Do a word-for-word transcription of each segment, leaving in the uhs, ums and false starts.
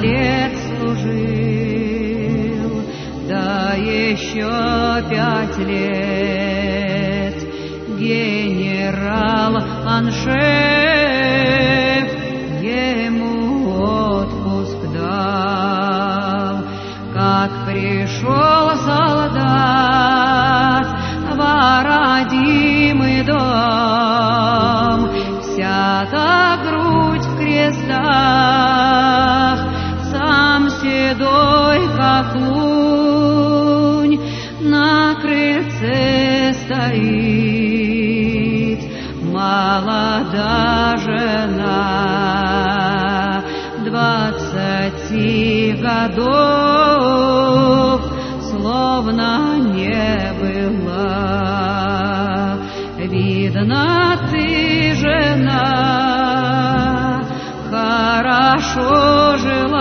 лет служил, да еще пять лет генерал Аншеф ему отпуск дал. Как пришел солдат в родимый дом, вся та грудь в крестах, сам седой, как лунь, на крыльце стоит молода жена двадцати годов, словно не была. Видно, ты, жена, хорошо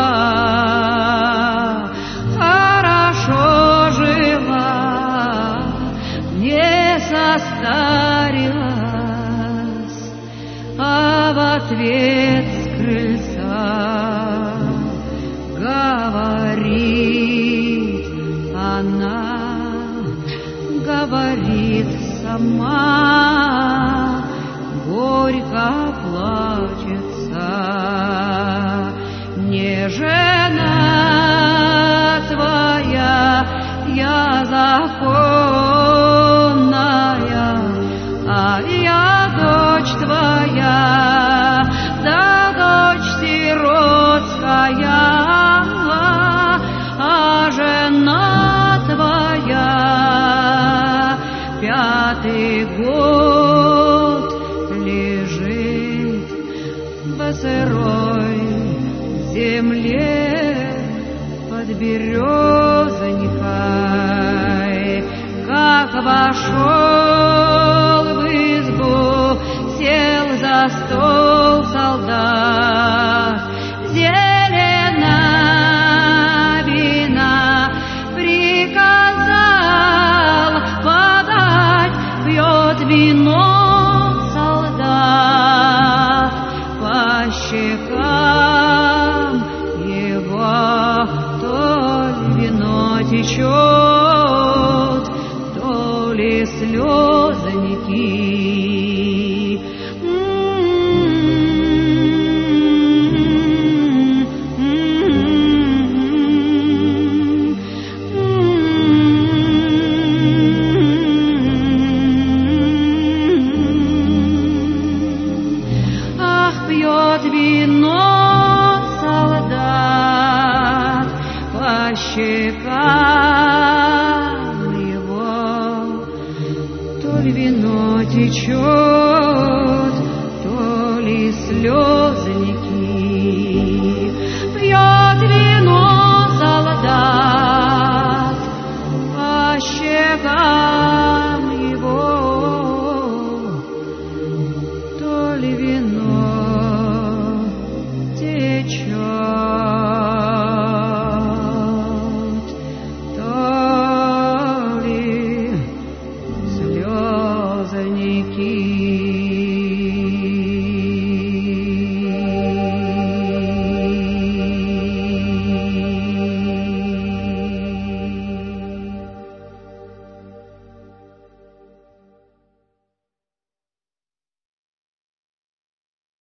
жила, хорошо жила, не состарилась, а в ответ с крыльца говорит она, говорит сама, горько плачется. Не жена твоя я законная, а я дочь твоя, да дочь сиротская, а жена твоя пятый год лежит в сырой земле под березонькой. Как вошел в избу, сел за стол солдат, зелена вина приказал подать, пьет вино солдат, по щекам его то ли вино течет, то ли слезоньки. Ах, пьет вино солдат, по щекам его то ли вино течет, то ли слезоньки.